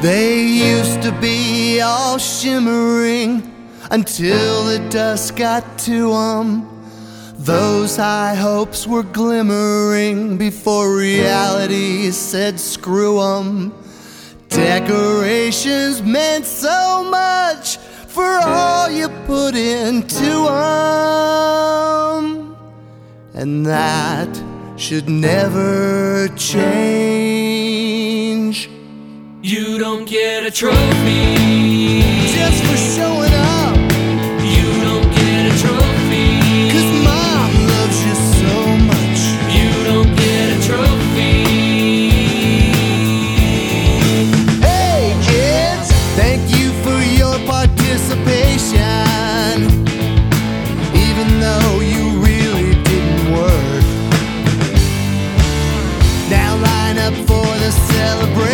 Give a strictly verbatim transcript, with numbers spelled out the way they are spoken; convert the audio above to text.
They used to be all shimmering until the dust got to 'em. Those high hopes were glimmering before reality said screw 'em. Decorations meant so much for all you put into 'em, and that should never change. You don't get a trophy just for showing up. You don't get a trophy 'cause Mom loves you so much. You don't get a trophy. Hey kids, thank you for your participation, even though you really didn't work. Now line up for the celebration.